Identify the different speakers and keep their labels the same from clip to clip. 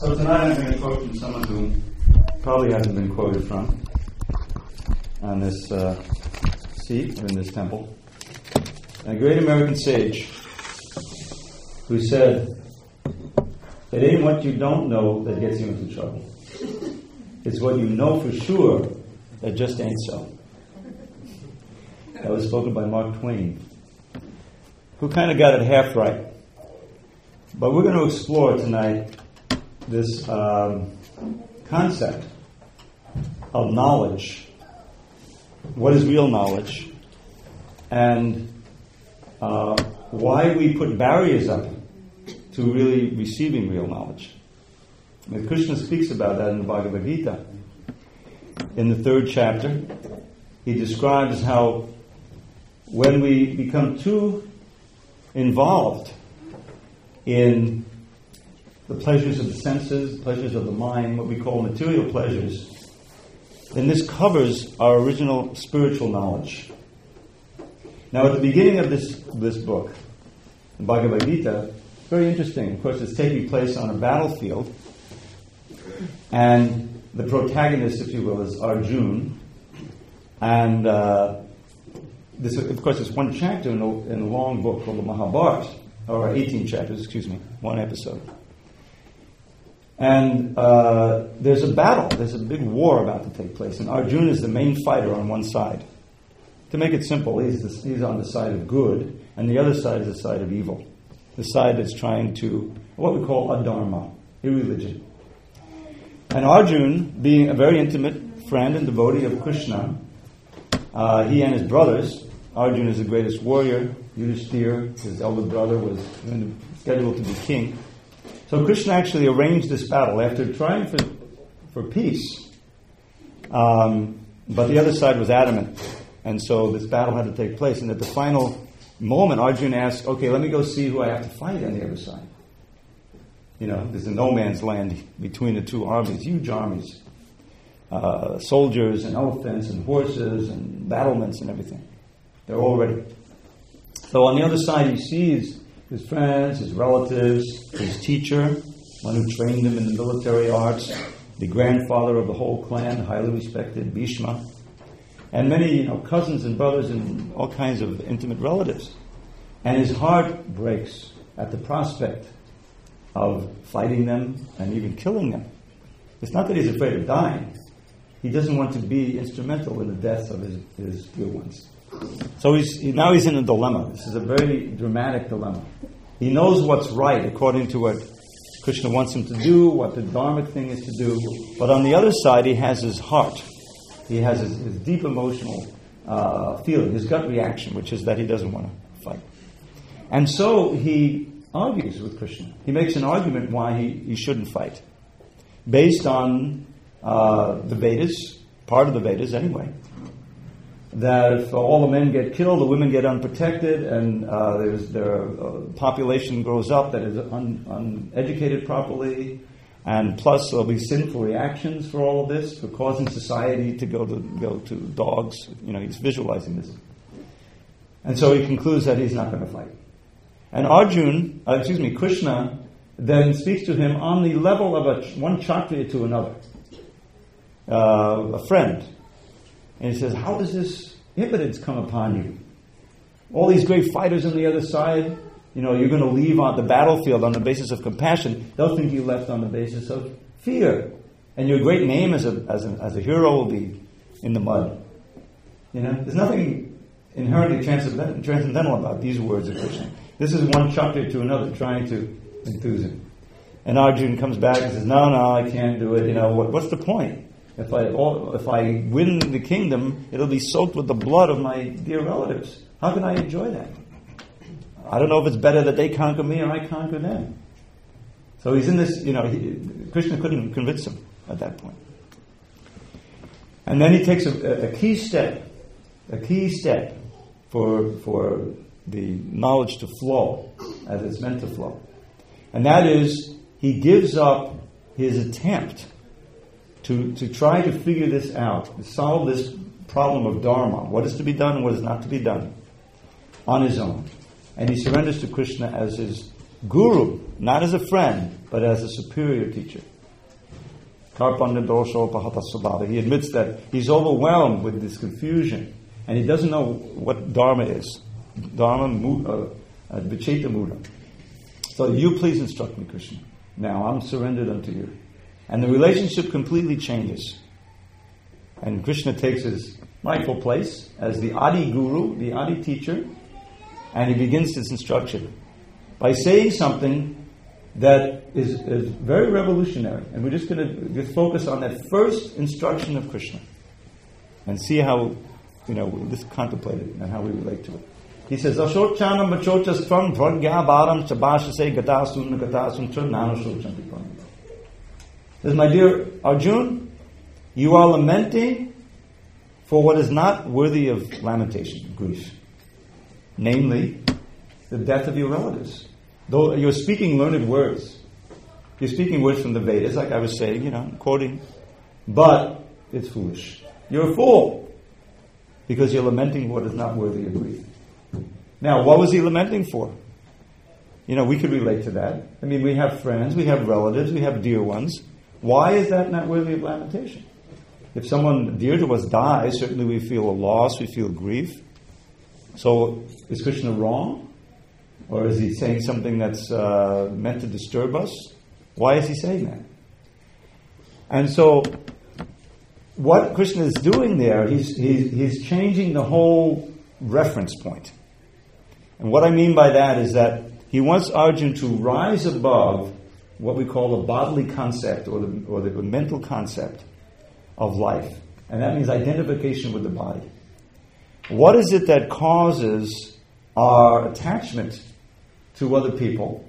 Speaker 1: So tonight I'm going to quote from someone who probably hasn't been quoted from on this seat or in this temple. A great American sage who said, "It ain't what you don't know that gets you into trouble. It's what you know for sure that just ain't so." That was spoken by Mark Twain, who kind of got it half right. But we're going to explore tonight this concept of knowledge. What is real knowledge? And why we put barriers up to really receiving real knowledge. And Krishna speaks about that in the Bhagavad Gita. In the 3rd chapter, he describes how when we become too involved in the pleasures of the senses, pleasures of the mind, what we call material pleasures, then this covers our original spiritual knowledge. Now, at the beginning of this book, the Bhagavad Gita, very interesting. Of course, it's taking place on a battlefield, and the protagonist, if you will, is Arjuna. And this, of course, is one chapter in a long book called the Mahabharata, or 18 chapters, one episode. And there's a battle, there's a big war about to take place, and Arjuna is the main fighter on one side. To make it simple, he's on the side of good, and the other side is the side of evil. The side that's trying to, what we call adharma, irreligion. And Arjuna, being a very intimate friend and devotee of Krishna, he and his brothers, Arjuna is the greatest warrior, Yudhishthira, his elder brother, was scheduled to be king. So Krishna actually arranged this battle after trying for peace. But the other side was adamant. And so this battle had to take place. And at the final moment, Arjuna asked, "Okay, let me go see who I have to fight on the other side." You know, there's a no man's land between the two armies, huge armies. Soldiers and elephants and horses and battlements and everything. They're all ready. So on the other side, he sees his friends, his relatives, his teacher, one who trained him in the military arts, the grandfather of the whole clan, highly respected, Bhishma, and many, cousins and brothers and all kinds of intimate relatives. And his heart breaks at the prospect of fighting them and even killing them. It's not that he's afraid of dying. He doesn't want to be instrumental in the deaths of his dear ones. So now he's in a dilemma. This is a very dramatic dilemma. He knows what's right according to what Krishna wants him to do, what the dharmic thing is to do. But on the other side, he has his heart. He has his deep emotional feeling, his gut reaction, which is that he doesn't want to fight. And so he argues with Krishna. He makes an argument why he shouldn't fight, based on the Vedas, part of the Vedas anyway, that if all the men get killed, the women get unprotected, and their population grows up that is uneducated properly, and plus there'll be sinful reactions for all of this, for causing society to go to dogs. He's visualizing this. And so he concludes that he's not going to fight. And Krishna then speaks to him on the level of one kshatriya to another, a friend. And he says, "How does this impotence come upon you? All these great fighters on the other side, you're going to leave on the battlefield on the basis of compassion. They'll think you left on the basis of fear. And your great name as a hero will be in the mud." There's nothing inherently transcendental about these words of Krishna. This is one kshatriya to another trying to enthuse him. And Arjuna comes back and says, no, I can't do it. What's the point? If I win the kingdom, it'll be soaked with the blood of my dear relatives. How can I enjoy that? I don't know if it's better that they conquer me or I conquer them. So he's in this, Krishna couldn't convince him at that point. And then he takes a key step for the knowledge to flow as it's meant to flow. And that is, he gives up his attempt to try to figure this out, to solve this problem of dharma, what is to be done and what is not to be done, on his own. And he surrenders to Krishna as his guru, not as a friend, but as a superior teacher. Karpanda dosho pahatasubhava. He admits that he's overwhelmed with this confusion, and he doesn't know what Dharma is. Dharma, Vicheta Muda. So you please instruct me, Krishna. Now I'm surrendered unto you. And the relationship completely changes. And Krishna takes his rightful place as the Adi Guru, the Adi teacher, and he begins his instruction by saying something that is very revolutionary. And we're just going to focus on that first instruction of Krishna and see how, this contemplated and how we relate to it. He says, Ashochanam machochas tvam dvargya bharam chabashase gatasun gatasun nanashochanti. Says, my dear Arjun, you are lamenting for what is not worthy of lamentation, grief. Namely, the death of your relatives. Though you're speaking learned words. You're speaking words from the Vedas, like I was saying, quoting. But it's foolish. You're a fool. Because you're lamenting what is not worthy of grief. Now, what was he lamenting for? We could relate to that. I mean, we have friends, we have relatives, we have dear ones. Why is that not worthy of lamentation? If someone dear to us dies, certainly we feel a loss, we feel grief. So, is Krishna wrong? Or is he saying something that's meant to disturb us? Why is he saying that? And so, what Krishna is doing there, he's changing the whole reference point. And what I mean by that is that he wants Arjuna to rise above what we call the bodily concept or the mental concept of life. And that means identification with the body. What is it that causes our attachment to other people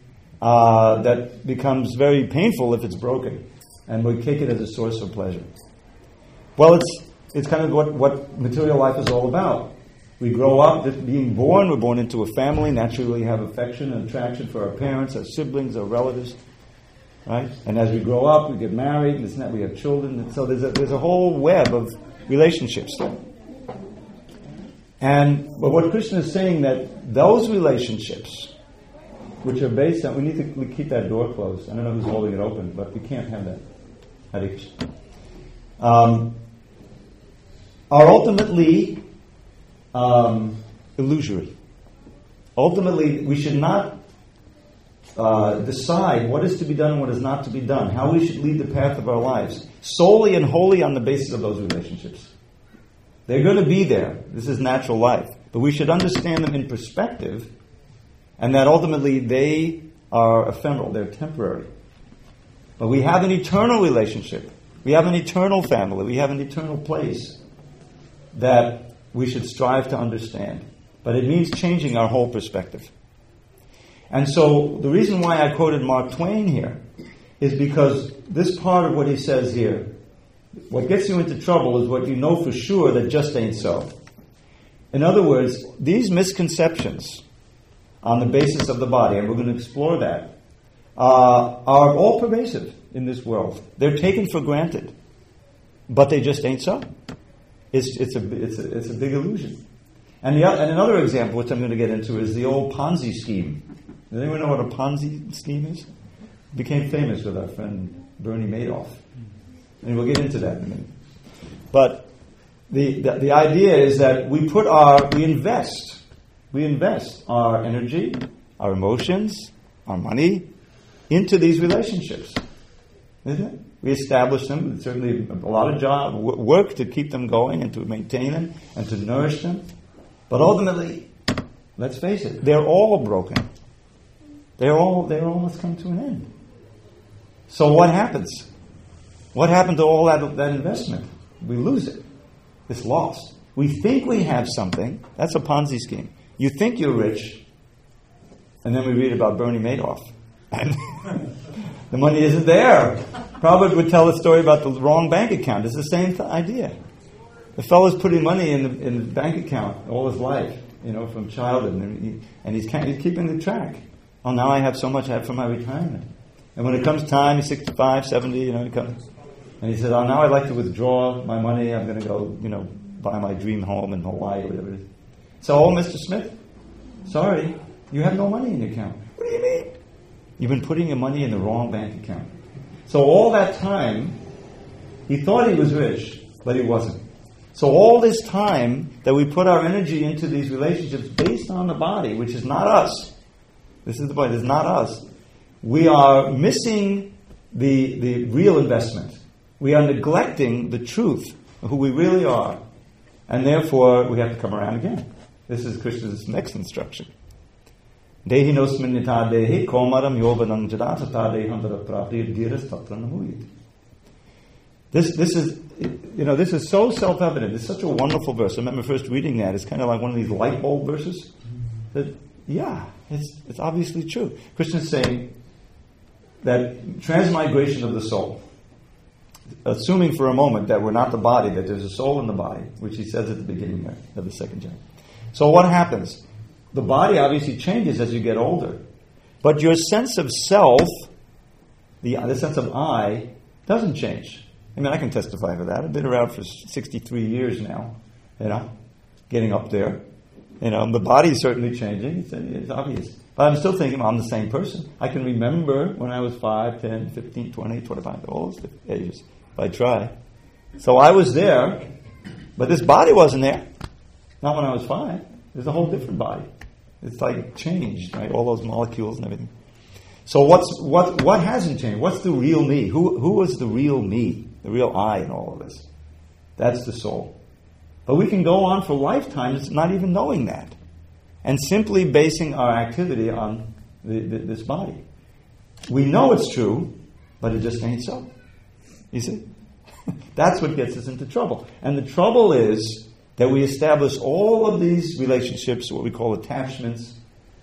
Speaker 1: that becomes very painful if it's broken, and we take it as a source of pleasure? Well, it's kind of what material life is all about. We grow up, being born, we're born into a family, naturally have affection and attraction for our parents, our siblings, our relatives, right? And as we grow up, we get married, and we have children, and so there's a whole web of relationships there. But what Krishna is saying, that those relationships, which are based on, we need to keep that door closed. I don't know who's holding it open, but we can't have that. Hare Krishna. Are ultimately illusory. Ultimately, we should not decide what is to be done and what is not to be done, how we should lead the path of our lives, solely and wholly on the basis of those relationships. They're going to be there. This is natural life. But we should understand them in perspective, and that ultimately they are ephemeral, they're temporary. But we have an eternal relationship. We have an eternal family. We have an eternal place that we should strive to understand. But it means changing our whole perspective. And so the reason why I quoted Mark Twain here is because this part of what he says here, what gets you into trouble is what you know for sure that just ain't so. In other words, these misconceptions on the basis of the body, and we're going to explore that, are all pervasive in this world. They're taken for granted, but they just ain't so. It's a big illusion. And another example, which I'm going to get into, is the old Ponzi scheme. Does anyone know what a Ponzi scheme is? It became famous with our friend Bernie Madoff. And we'll get into that in a minute. But the idea is that we invest our energy, our emotions, our money into these relationships. Isn't it? We establish them. It's certainly a lot of work to keep them going and to maintain them and to nourish them. But ultimately, let's face it, they're all broken. They all must come to an end. So what happens? What happened to all that investment? We lose it. It's lost. We think we have something. That's a Ponzi scheme. You think you're rich, and then we read about Bernie Madoff. And the money isn't there. Prabhupada would tell a story about the wrong bank account. It's the same idea. The fellow's putting money in the bank account all his life, from childhood, and he's keeping the track. Oh, now I have so much I have for my retirement. And when it comes time, he's 65, 70, he comes. And he says, oh, now I'd like to withdraw my money. I'm going to go, buy my dream home in Hawaii or whatever it is. So, Mr. Smith, sorry, you have no money in your account. What do you mean? You've been putting your money in the wrong bank account. So all that time, he thought he was rich, but he wasn't. So all this time that we put our energy into these relationships based on the body, which is not us, this is the point, it's not us, we are missing the real investment. We are neglecting the truth of who we really are. And therefore, we have to come around again. This is Krishna's next instruction. Dehi nosminnita dehi komaram yobanam jadatata dehantara praptir giras tatra namuyit. This is so self-evident. It's such a wonderful verse. I remember first reading that. It's kind of like one of these light bulb verses. That, it's obviously true. Krishna is saying that transmigration of the soul, assuming for a moment that we're not the body, that there's a soul in the body, which he says at the beginning of the second chapter. So what happens? The body obviously changes as you get older. But your sense of self, the sense of I, doesn't change. I mean, I can testify for that. I've been around for 63 years now, getting up there. The body is certainly changing. It's obvious. But I'm still thinking I'm the same person. I can remember when I was 5, 10, 15, 20, 25, all those ages, if I try. So I was there, but this body wasn't there. Not when I was 5. There's a whole different body. It's like changed, right? All those molecules and everything. So what hasn't changed? What's the real me? Who is the real me? The real I in all of this? That's the soul. But we can go on for lifetimes not even knowing that, and simply basing our activity on this body. We know it's true, but it just ain't so. You see? That's what gets us into trouble. And the trouble is that we establish all of these relationships, what we call attachments,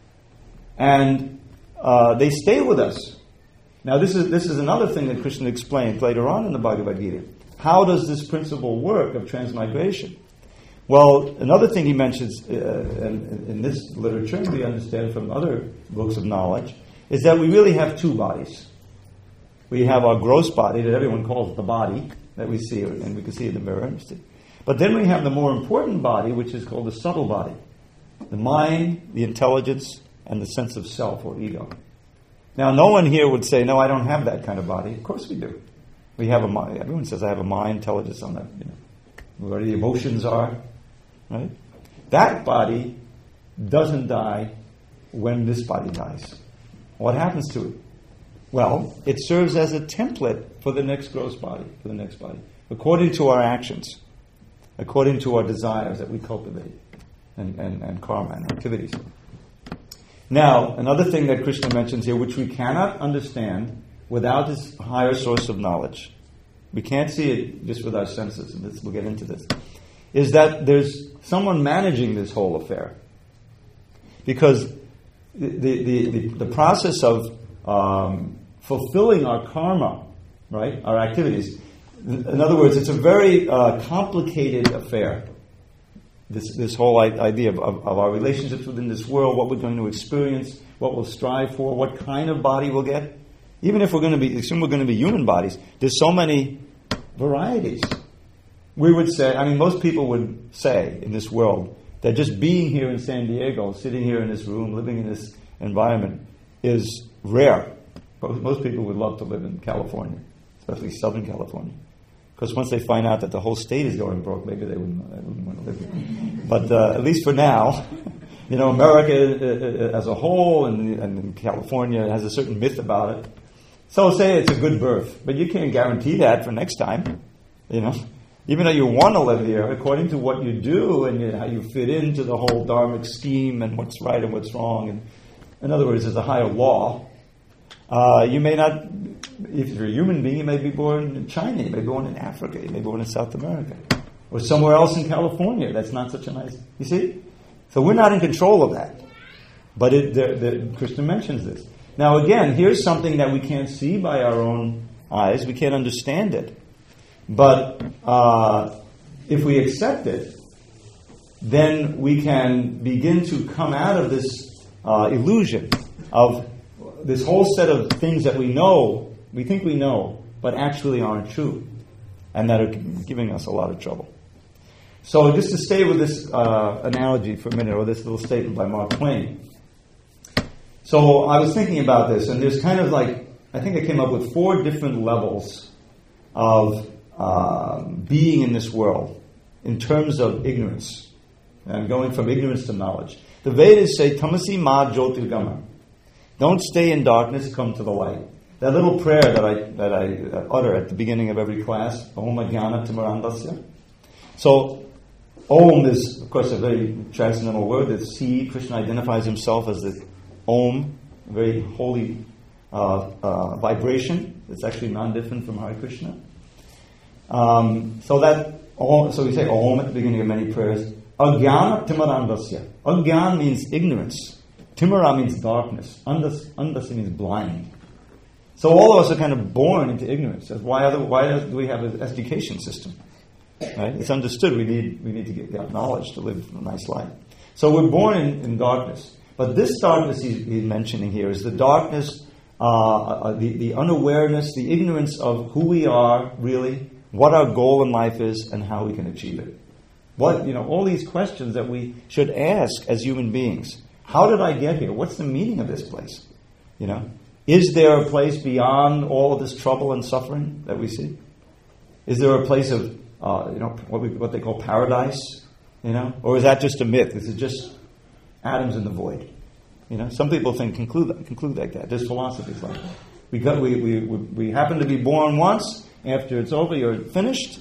Speaker 1: and they stay with us. Now this is another thing that Krishna explained later on in the Bhagavad Gita. How does this principle work of transmigration? Well, another thing he mentions in this literature, we understand from other books of knowledge, is that we really have two bodies. We have our gross body, that everyone calls the body, that we see, and we can see in the mirror. But then we have the more important body, which is called the subtle body. The mind, the intelligence, and the sense of self or ego. Now, no one here would say, no, I don't have that kind of body. Of course we do. We have a mind. Everyone says, I have a mind, intelligence, on that, where the emotions are. Right? That body doesn't die when this body dies. What happens to it? Well, it serves as a template for the next gross body, according to our actions, according to our desires that we cultivate, and karma and activities. Now, another thing that Krishna mentions here, which we cannot understand without this higher source of knowledge, we can't see it just with our senses, and we'll get into this, is that there's someone managing this whole affair. Because the process of fulfilling our karma, right, our activities, in other words, it's a very complicated affair. This whole idea of our relationships within this world, what we're going to experience, what we'll strive for, what kind of body we'll get. Even if assume we're going to be human bodies, there's so many varieties. We would say, most people would say in this world that just being here in San Diego, sitting here in this room, living in this environment is rare. But most people would love to live in California, especially Southern California. Because once they find out that the whole state is going broke, maybe they wouldn't want to live here. But at least for now, America as a whole and California has a certain myth about it. So say it's a good birth, but you can't guarantee that for next time. Even though you want to live here, according to what you do and how you fit into the whole dharmic scheme and what's right and what's wrong. And in other words, there's a higher law. You may not, if you're a human being, you may be born in China, you may be born in Africa, you may be born in South America, or somewhere else in California. That's not such a nice, you see? So we're not in control of that. But Krishna mentions this. Now again, here's something that we can't see by our own eyes, we can't understand it. But if we accept it, then we can begin to come out of this illusion of this whole set of things that we know, we think we know, but actually aren't true, and that are giving us a lot of trouble. So just to stay with this analogy for a minute, or this little statement by Mark Twain. So I was thinking about this, and there's kind of like, I think I came up with 4 different levels of being in this world in terms of ignorance. And going from ignorance to knowledge. The Vedas say, Tamasi ma jyotirgama. Don't stay in darkness, come to the light. That little prayer that I utter at the beginning of every class, Om Ajnana Timirandasya. So, Om is, of course, a very transcendental word. The seed, Krishna identifies himself as the Om, a very holy vibration. It's actually non-different from Hare Krishna. So we say Om at the beginning of many prayers. Ajnana Timirandasya. Ajnana means ignorance. Timara means darkness. Andasya means blind. So all of us are kind of born into ignorance. Why do we have an education system? Right? It's understood we need to get knowledge to live a nice life. So we're born in darkness. But this darkness he's mentioning here is the darkness, the unawareness, the ignorance of who we are really, what our goal in life is, and how we can achieve it. All these questions that we should ask as human beings. How did I get here? What's the meaning of this place? Is there a place beyond all of this trouble and suffering that we see? Is there a place of, what they call paradise? Or is that just a myth? Is it just atoms in the void? Some people conclude like that. There's philosophies like that. We happen to be born once. After it's over, you're finished.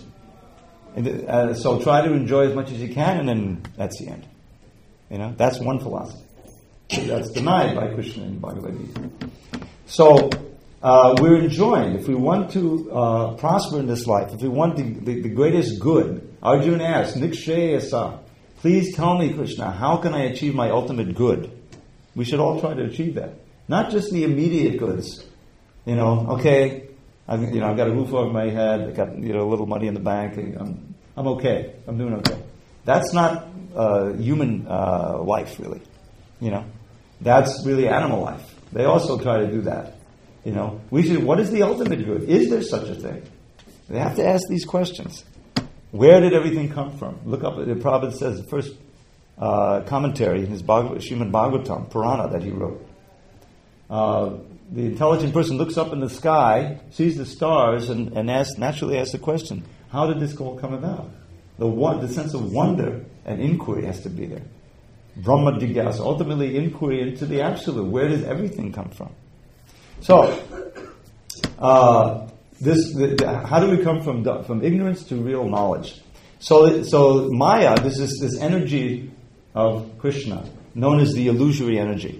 Speaker 1: So try to enjoy as much as you can, and then that's the end. That's one philosophy. That's denied by Krishna in Bhagavad Gita. So we're enjoined, if we want to prosper in this life, if we want the greatest good, Arjuna asks, Nikshayasa, please tell me, Krishna, how can I achieve my ultimate good? We should all try to achieve that. Not just the immediate goods. Okay, I've got a roof over my head, I've got a little money in the bank, I'm okay, I'm doing okay. That's not human life, really. That's really animal life. They also try to do that. What is the ultimate good? Is there such a thing? They have to ask these questions. Where did everything come from? Look up, the Prabhupada says, the first commentary in his Srimad Bhagavatam, Purana that he wrote. The intelligent person looks up in the sky, sees the stars, and naturally asks the question, how did this all come about? The sense of wonder and inquiry has to be there. Brahma Jigyasa, ultimately inquiry into the absolute. Where does everything come from? So, how do we come from ignorance to real knowledge? So Maya, this energy of Krishna, known as the illusory energy.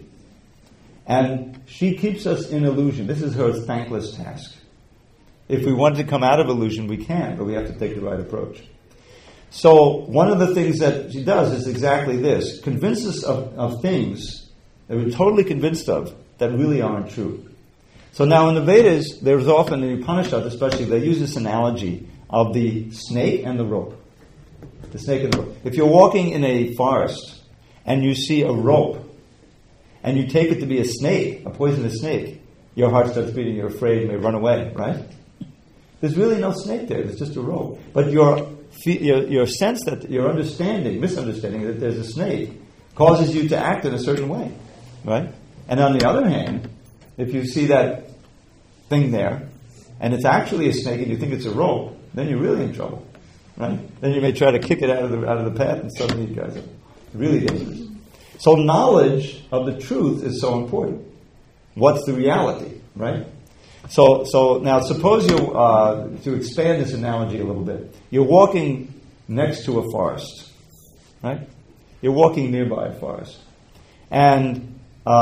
Speaker 1: And she keeps us in illusion. This is her thankless task. If we want to come out of illusion, we can, but we have to take the right approach. So one of the things that she does is exactly this. Convince us of things that we're totally convinced of that really aren't true. So now in the Vedas, there's often, in the Upanishads especially, they use this analogy of the snake and the rope. The snake and the rope. If you're walking in a forest and you see a rope and you take it to be a snake, a poisonous snake, your heart starts beating, you're afraid, you may run away, right? There's really no snake there, it's just a rope. But your sense that, your misunderstanding that there's a snake causes you to act in a certain way, right? And on the other hand, if you see that thing there, and it's actually a snake and you think it's a rope, then you're really in trouble, right? Then you may try to kick it out of the path, and suddenly you guys are really dangerous. So knowledge of the truth is so important. What's the reality, right? So now suppose you, to expand this analogy a little bit, you're walking next to a forest, right? You're walking nearby a forest, and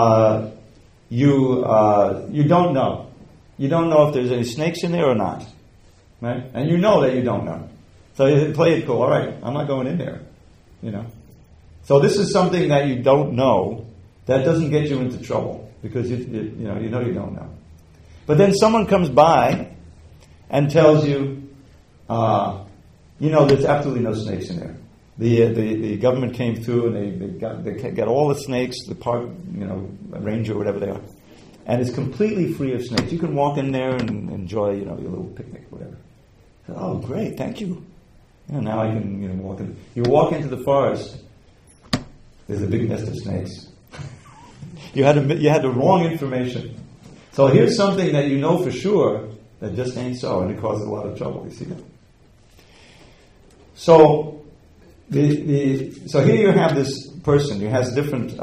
Speaker 1: you don't know. You don't know if there's any snakes in there or not, right? And you know that you don't know. So you play it cool. All right, I'm not going in there, So this is something that you don't know that doesn't get you into trouble because you don't know. But then someone comes by and tells you, there's absolutely no snakes in there. The government came through and they got all the snakes, the park, ranger or whatever they are, and it's completely free of snakes. You can walk in there and enjoy, your little picnic, whatever. Oh, great, thank you. Now I can, walk in. You walk into the forest. There's a big nest of snakes. You had the wrong information. So here's something that you know for sure that just ain't so, and it causes a lot of trouble. You see that? So, so here you have this person who has different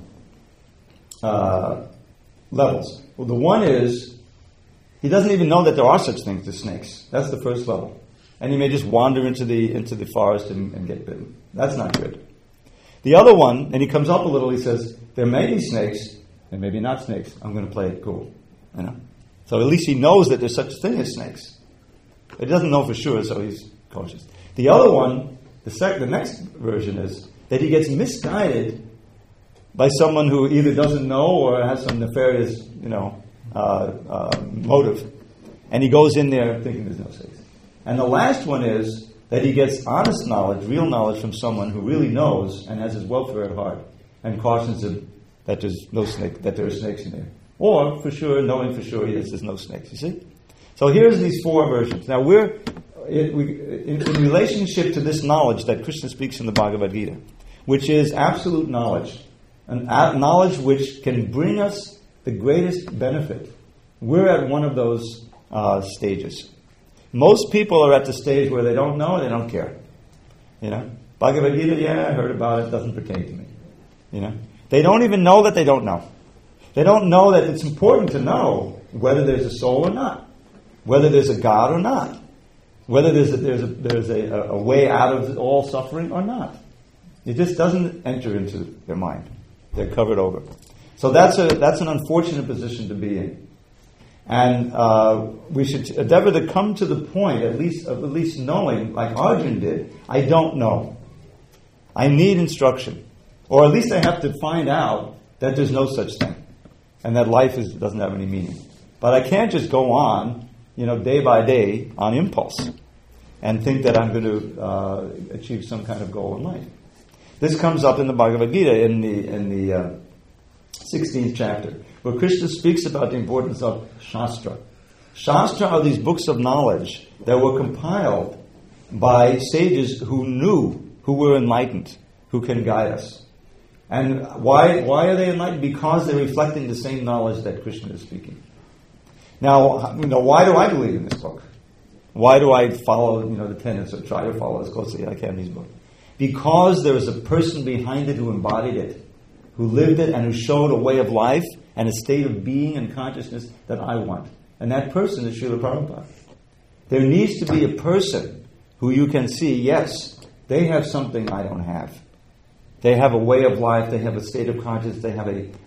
Speaker 1: levels. Well, the one is he doesn't even know that there are such things as snakes. That's the first level, and he may just wander into the forest and get bitten. That's not good. The other one, and he comes up a little. He says, "There may be snakes, and maybe not snakes. I'm going to play it cool." You know, so at least he knows that there's such a thing as snakes. But he doesn't know for sure, so he's cautious. The other one, the next version is that he gets misguided by someone who either doesn't know or has some nefarious, motive, and he goes in there thinking there's no snakes. And the last one is that he gets honest knowledge, real knowledge from someone who really knows and has his welfare at heart, and cautions him that there's no snake, that there are snakes in there. Or, for sure, knowing for sure, yes, there's no snakes. You see? So here's these four versions. Now we're in relationship to this knowledge that Krishna speaks in the Bhagavad Gita, which is absolute knowledge, and knowledge which can bring us the greatest benefit. We're at one of those stages. Most people are at the stage where they don't know, they don't care. You know, Bhagavad Gita, yeah, I heard about it, doesn't pertain to me. You know, they don't even know that they don't know. They don't know that it's important to know whether there's a soul or not, whether there's a God or not, whether there's a way out of all suffering or not. It just doesn't enter into their mind. They're covered over. So that's an unfortunate position to be in. And we should endeavor to come to the point, at least knowing, like Arjun did, I don't know. I need instruction. Or at least I have to find out that there's no such thing, and that life doesn't have any meaning. But I can't just go on, day by day on impulse and think that I'm going to achieve some kind of goal in life. This comes up in the Bhagavad Gita in the 16th chapter, where Krishna speaks about the importance of Shastra. Shastra are these books of knowledge that were compiled by sages who were enlightened, who can guide us. And why are they enlightened? Because they're reflecting the same knowledge that Krishna is speaking. Now, why do I believe in this book? Why do I follow, the tenets, or try to follow as closely as I can in these books? Because there is a person behind it who embodied it, who lived it, and who showed a way of life and a state of being and consciousness that I want. And that person is Srila Prabhupada. There needs to be a person who you can see, yes, they have something I don't have. They have a way of life, they have a state of consciousness, they have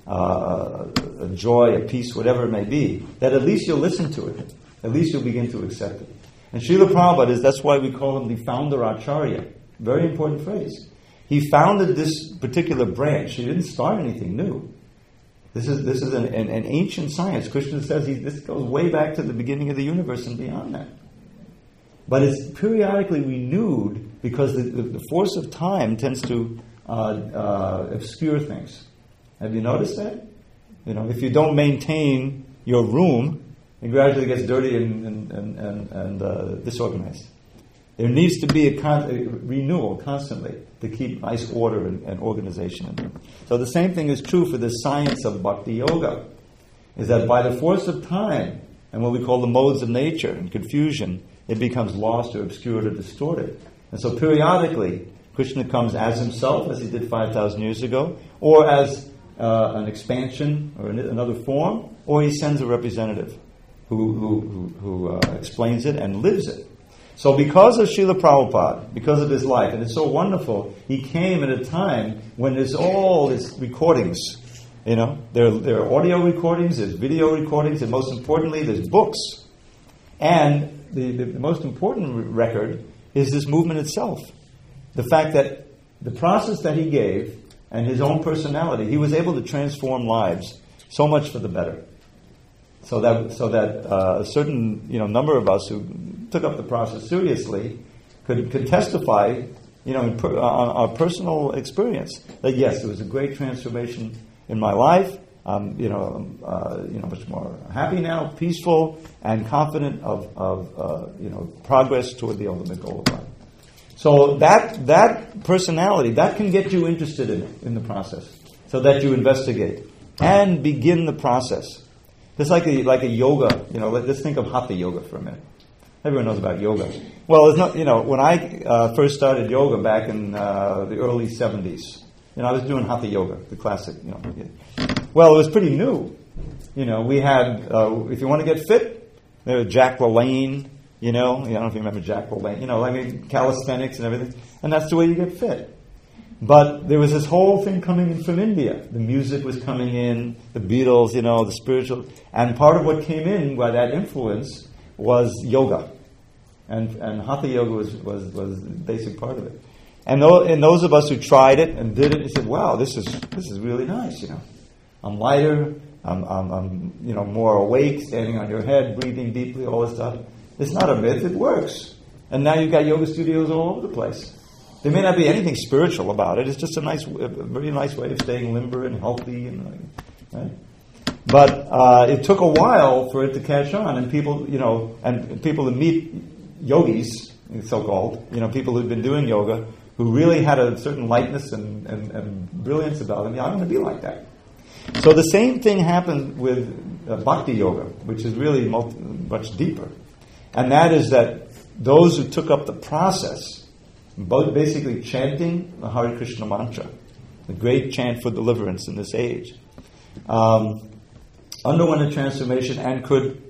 Speaker 1: a joy, a peace, whatever it may be, that at least you'll listen to it. At least you'll begin to accept it. And Srila Prabhupada that's why we call him the founder Acharya. Very important phrase. He founded this particular branch. He didn't start anything new. This is an ancient science. Krishna says this goes way back to the beginning of the universe and beyond that. But it's periodically renewed because the force of time tends to obscure things. Have you noticed that? If you don't maintain your room, it gradually gets dirty and disorganized. There needs to be a renewal constantly to keep nice order and organization in there. So the same thing is true for the science of Bhakti Yoga, is that by the force of time and what we call the modes of nature and confusion, it becomes lost or obscured or distorted. And so periodically, Krishna comes as himself, as he did 5,000 years ago, or as an expansion or another form, or he sends a representative who explains it and lives it. So because of Srila Prabhupada, because of his life, and it's so wonderful, he came at a time when there's all these recordings. There are audio recordings, there's video recordings, and most importantly, there's books. And the most important record is this movement itself. The fact that the process that he gave and his own personality, he was able to transform lives so much for the better. So that a certain number of us who took up the process seriously could testify, on our personal experience that yes, there was a great transformation in my life. Much more happy now, peaceful, and confident of progress toward the ultimate goal of life. So that personality, that can get you interested in the process, so that you investigate and begin the process. It's like a yoga. Let's think of Hatha yoga for a minute. Everyone knows about yoga. Well, it's not. When I first started yoga back in the early 70s, I was doing Hatha yoga, the classic. Well, it was pretty new. We had, if you want to get fit, there was Jack LaLanne. I don't know if you remember Jack LaLanne. Calisthenics and everything, and that's the way you get fit. But there was this whole thing coming in from India. The music was coming in, the Beatles, the spiritual. And part of what came in by that influence was yoga. And Hatha yoga was the basic part of it. And those of us who tried it and did it, said, wow, this is really nice, I'm lighter, I'm more awake, standing on your head, breathing deeply, all this stuff. It's not a myth, it works. And now you've got yoga studios all over the place. There may not be anything spiritual about it. It's just a very nice way of staying limber and healthy, right? But it took a while for it to catch on, and people, and people to meet yogis, so-called, people who've been doing yoga, who really had a certain lightness and brilliance about them. I want to be like that. So the same thing happened with bhakti yoga, which is really much deeper, and that is that those who took up the process, both basically chanting the Hare Krishna mantra, the great chant for deliverance in this age, underwent a transformation and could,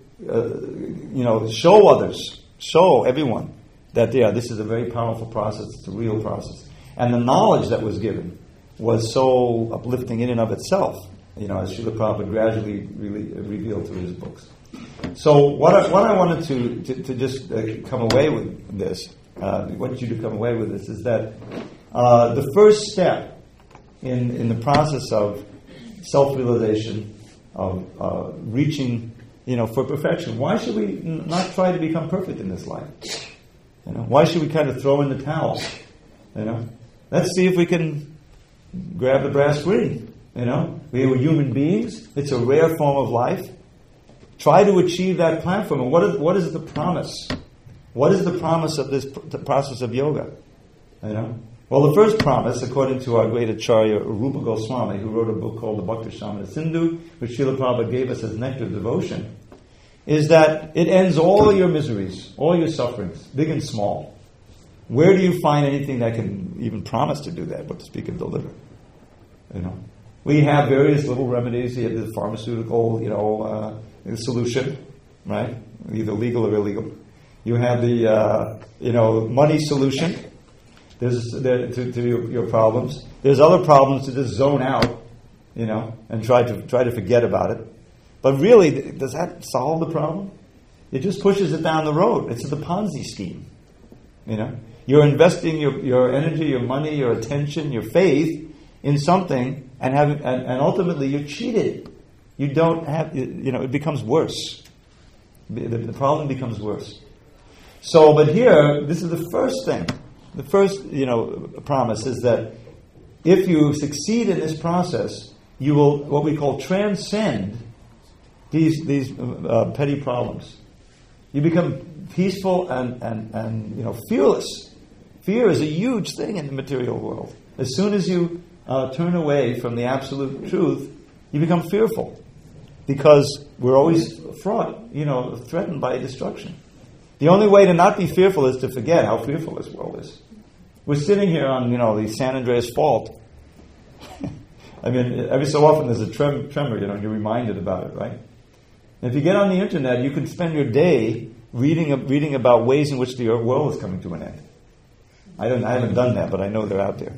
Speaker 1: show everyone that this is a very powerful process. It's a real process, and the knowledge that was given was so uplifting in and of itself. As Srila Prabhupada gradually really revealed through his books. So what I wanted to just come away with this. Want you to come away with this is that the first step in the process of self-realization, of reaching, for perfection. Why should we not try to become perfect in this life? Why should we kind of throw in the towel? Let's see if we can grab the brass ring. We are human beings. It's a rare form of life. Try to achieve that platform. And what is the promise? What is the promise of this process of yoga? Well, the first promise, according to our great Acharya Rupa Goswami, who wrote a book called the Bhakti Shamana Sindhu, which Srila Prabhupada gave us as nectar of devotion, is that it ends all your miseries, all your sufferings, big and small. Where do you find anything that can even promise to do that, but to speak of deliver? We have various little remedies. You have the pharmaceutical, solution, right? Either legal or illegal. You have the, money solution. To your problems. There's other problems to just zone out, and try to forget about it. But really, does that solve the problem? It just pushes it down the road. It's the Ponzi scheme. You're investing your energy, your money, your attention, your faith in something, and ultimately you're cheated. You don't have, it becomes worse. The problem becomes worse. So, but here, this is the first thing. The first, promise is that if you succeed in this process, you will, what we call, transcend these petty problems. You become peaceful and fearless. Fear is a huge thing in the material world. As soon as you turn away from the absolute truth, you become fearful, because we're always threatened by destruction. The only way to not be fearful is to forget how fearful this world is. We're sitting here on, the San Andreas Fault. I mean, every so often there's a tremor, you're reminded about it, right? And if you get on the internet, you can spend your day reading about ways in which the world is coming to an end. I haven't done that, but I know they're out there.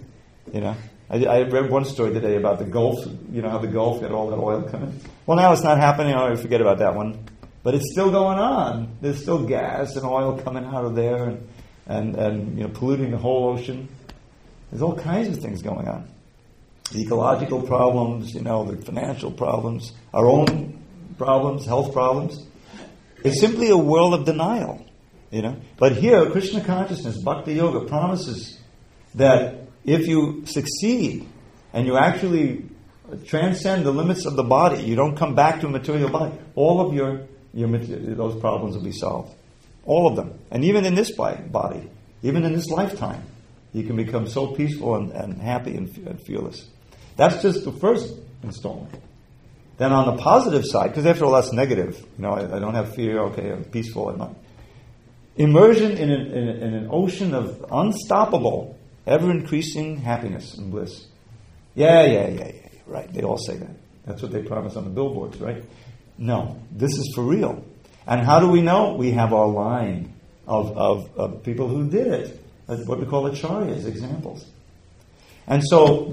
Speaker 1: I read one story today about the Gulf. How the Gulf had all that oil coming. Well, now it's not happening. I forget about that one. But it's still going on. There's still gas and oil coming out of there, and polluting the whole ocean. There's all kinds of things going on. The ecological problems, the financial problems, our own problems, health problems. It's simply a world of denial, But here, Krishna consciousness, Bhakti Yoga, promises that if you succeed and you actually transcend the limits of the body, you don't come back to a material body, all of those problems will be solved. All of them. And even in this body, even in this lifetime, you can become so peaceful and happy and fearless. That's just the first installment. Then on the positive side, because after all that's negative, I don't have fear, okay, I'm peaceful, I'm not. Immersion in an ocean of unstoppable, ever-increasing happiness and bliss. Yeah, right, they all say that. That's what they promise on the billboards, right? No, this is for real. And how do we know? We have our line of people who did it. That's what we call acharyas, examples. And so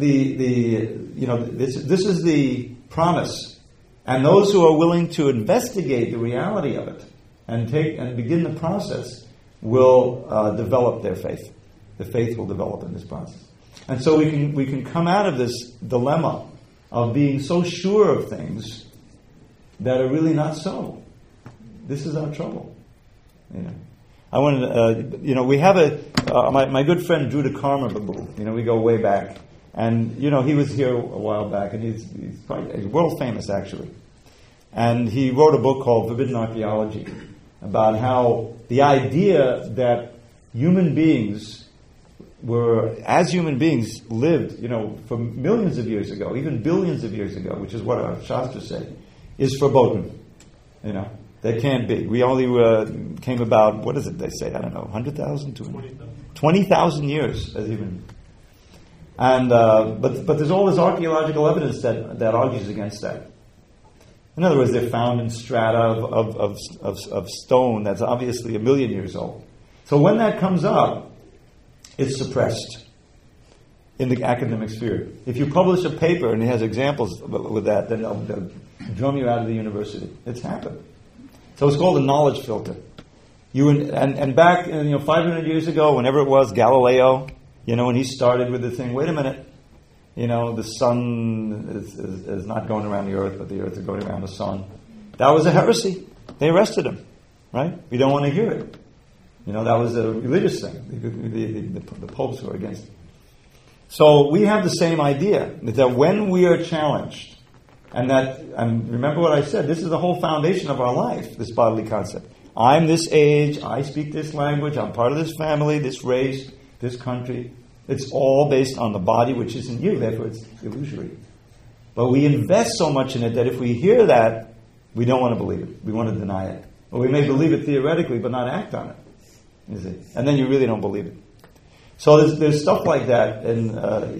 Speaker 1: this is the promise. And those who are willing to investigate the reality of it and begin the process will develop their faith. The faith will develop in this process. And so we can come out of this dilemma of being so sure of things that are really not so. This is our trouble. I wanted, we have my good friend Drew DeKarma Babu. We go way back, and he was here a while back, and he's world famous actually. And he wrote a book called Forbidden Archaeology about how the idea that human beings as human beings lived, for millions of years ago, even billions of years ago, which is what our Shastra said, is verboten. They can't be. We only came about, what is it they say? I don't know, 100,000? 20,000 years as human. And but there's all this archaeological evidence that argues against that. In other words, they're found in strata of stone that's obviously 1 million years old. So when that comes up, it's suppressed in the academic sphere. If you publish a paper and it has examples with that, then they'll drum you out of the university. It's happened. So it's called a knowledge filter. And back 500 years ago, whenever it was, Galileo, when he started with the thing, wait a minute, the sun is not going around the earth, but the earth is going around the sun. That was a heresy. They arrested him, right? We don't want to hear it. That was a religious thing. The popes were against it. So we have the same idea, that when we are challenged, and remember what I said, this is the whole foundation of our life, this bodily concept. I'm this age, I speak this language, I'm part of this family, this race, this country. It's all based on the body, which isn't you, therefore it's illusory. But we invest so much in it that if we hear that, we don't want to believe it. We want to deny it. Or we may believe it theoretically, but not act on it. You see? And then you really don't believe it. So there's stuff like that in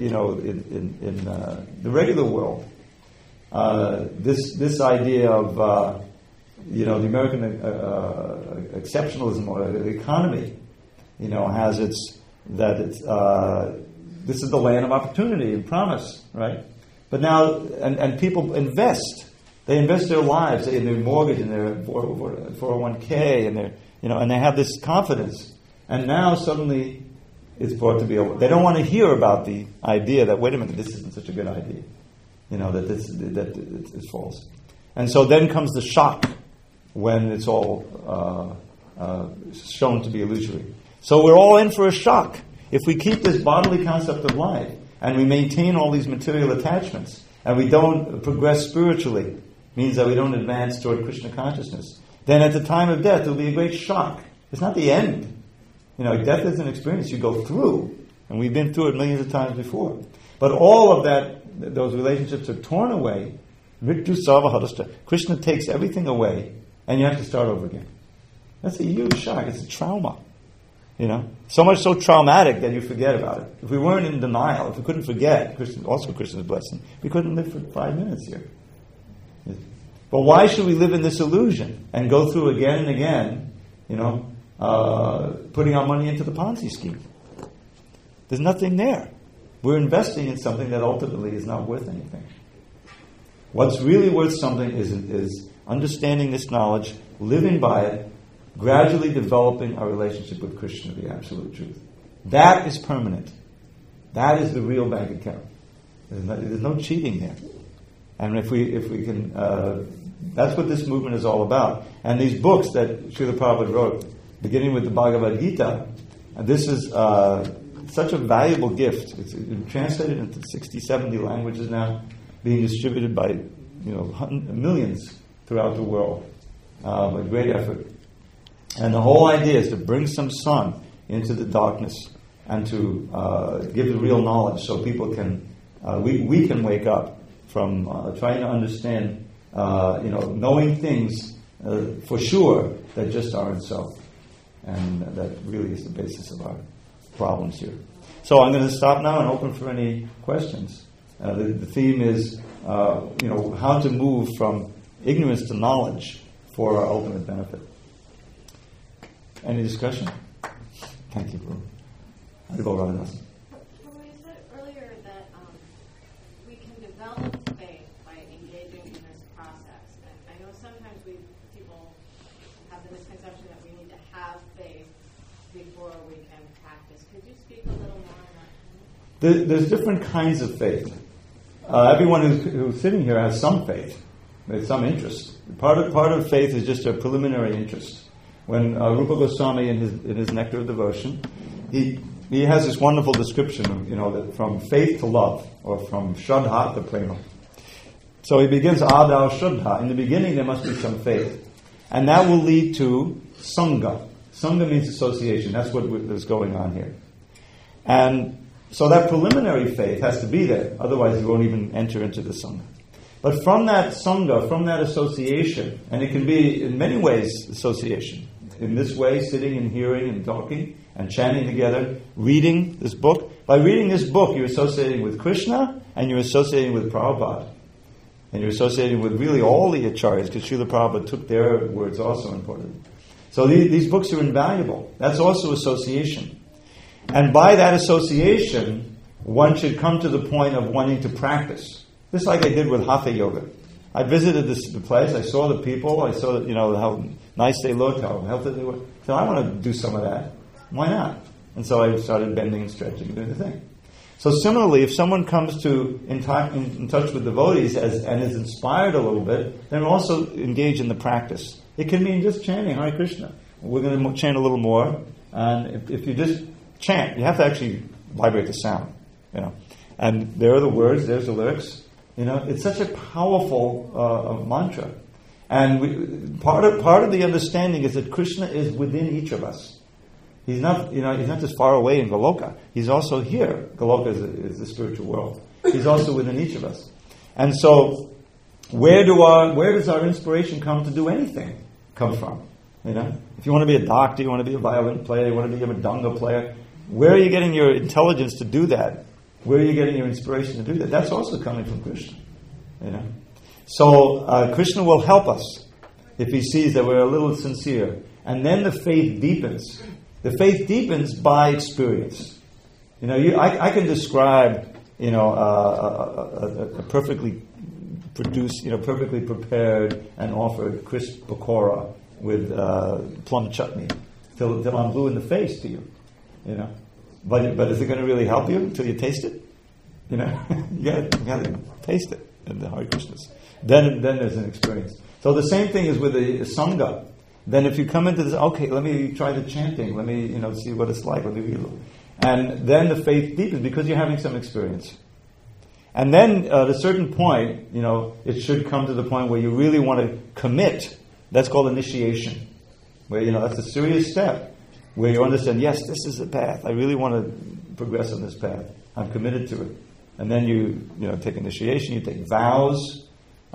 Speaker 1: the regular world. This idea of the American exceptionalism or the economy, has this is the land of opportunity and promise, right? But now, and people invest. They invest their lives in their mortgage, in their 401k, and and they have this confidence. And now suddenly it's brought to be over. They don't want to hear about the idea that, wait a minute, this isn't such a good idea. That it's false. And so then comes the shock when it's all shown to be illusory. So we're all in for a shock. If we keep this bodily concept of life and we maintain all these material attachments and we don't progress spiritually, means that we don't advance toward Krishna consciousness, then at the time of death there will be a great shock. It's not the end. Death is an experience you go through, and we've been through it millions of times before. But all of those relationships are torn away. Mrityu sarva hadashta. Krishna takes everything away, and you have to start over again. That's a huge shock. It's a trauma. So much so traumatic that you forget about it. If we weren't in denial, if we couldn't forget, Krishna's blessing, we couldn't live for 5 minutes here. But why should we live in this illusion and go through again and again, putting our money into the Ponzi scheme? There's nothing there. We're investing in something that ultimately is not worth anything. What's really worth something is understanding this knowledge, living by it, gradually developing our relationship with Krishna, the absolute truth. That is permanent. That is the real bank account. There's no cheating there. And if we can, that's what this movement is all about. And these books that Srila Prabhupada wrote, beginning with the Bhagavad Gita, this is such a valuable gift. It's translated into 60, 70 languages now, being distributed by millions throughout the world with great effort. And the whole idea is to bring some sun into the darkness and to give the real knowledge so people can, we can wake up from trying to understand knowing things for sure that just aren't so. And that really is the basis of our problems here. So I'm going to stop now and open for any questions. The theme is, how to move from ignorance to knowledge for our ultimate benefit. Any discussion? Thank you, Guru.
Speaker 2: Well, you said earlier that we can develop faith by engaging in this process. And I know sometimes people have the misconception that we need to have faith before we can practice. Could you speak a little more on that?
Speaker 1: There's different kinds of faith. Everyone who's sitting here has some faith, with some interest. Part of faith is just a preliminary interest. When Rupa Goswami in his Nectar of Devotion, he has this wonderful description of, that from faith to love, or from Shraddha to Prema. So he begins Adau Shraddha. In the beginning there must be some faith. And that will lead to Sangha. Sangha means association. That's what is going on here. And so that preliminary faith has to be there. Otherwise you won't even enter into the Sangha. But from that Sangha, from that association, and it can be in many ways association. In this way, sitting and hearing and talking and chanting together, reading this book. By reading this book, you're associating with Krishna and you're associating with Prabhupada. And you're associating with really all the acharyas, because Srila Prabhupada took their words also and put it. So these books are invaluable. That's also association. And by that association, one should come to the point of wanting to practice. Just like I did with Hatha Yoga. I visited the place, I saw the people, I saw how nice they looked, how healthy they were. So I want to do some of that. Why not? And so I started bending and stretching and doing the thing. So similarly, if someone comes in touch with devotees and is inspired a little bit, then also engage in the practice. It can mean just chanting Hare Krishna. We're going to chant a little more. And if you just chant, you have to actually vibrate the sound. And there are the words, there's the lyrics. It's such a powerful mantra. And part of the understanding is that Krishna is within each of us. He's not just far away in Goloka. He's also here. Goloka is the spiritual world. He's also within each of us. And so, where does our inspiration come to do anything come from? If you want to be a doctor, you want to be a violin player, you want to be a mridanga player, where are you getting your intelligence to do that? Where are you getting your inspiration to do that? That's also coming from Krishna. So Krishna will help us if he sees that we're a little sincere. And then the faith deepens. The faith deepens by experience. I can describe, a perfectly produced, perfectly prepared and offered crisp pakora with plum chutney till I'm blue in the face to you. But is it going to really help you until you taste it? You got to taste it in the Hare Krishnas. Then there's an experience. So the same thing is with the Sangha. Then if you come into this, okay, let me try the chanting. Let me, see what it's like. Let me read. And then the faith deepens because you're having some experience. And then at a certain point, it should come to the point where you really want to commit. That's called initiation. Where, that's a serious step. Where you understand, yes, this is the path. I really want to progress on this path. I'm committed to it. And then you take initiation, you take vows,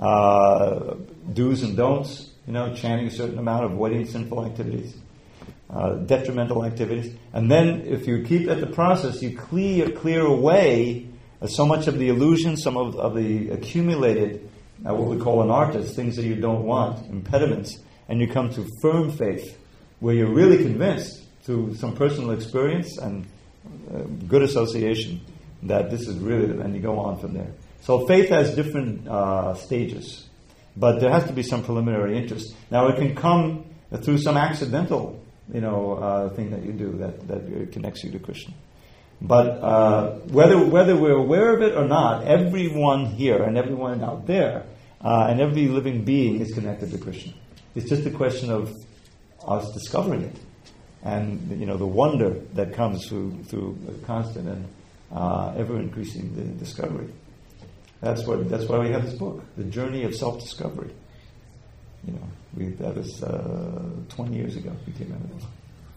Speaker 1: do's and don'ts, chanting a certain amount, avoiding sinful activities, detrimental activities. And then if you keep at the process, you clear away so much of the illusion, some of the accumulated, what we call anarthas, things that you don't want, impediments, and you come to firm faith, where you're really convinced through some personal experience and good association that this is really, and you go on from there. So faith has different stages, but there has to be some preliminary interest. Now it can come through some accidental, thing that you do that connects you to Krishna. But whether we're aware of it or not, everyone here and everyone out there and every living being is connected to Krishna. It's just a question of us discovering it, and the wonder that comes through a constant and ever increasing discovery. That's why we have this book, The Journey of Self-Discovery. That was 20 years ago we came out of it.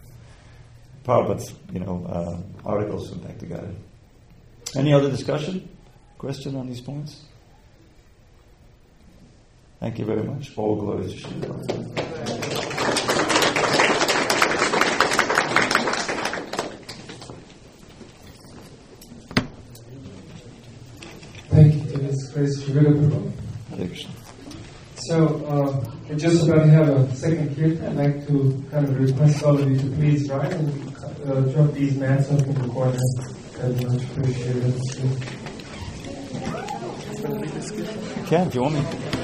Speaker 1: Prabhupada's, articles from Bhakti Gita. Any other discussion? Question on these points? Thank you very much. All glory to Shiva.
Speaker 3: Thank you. It is Grace Shivira. So, we're just about to have a second kid. I'd like to kind of request all of you to please rise and drop these mats up in the corner. I'd much appreciate it.
Speaker 1: You can, if you want me.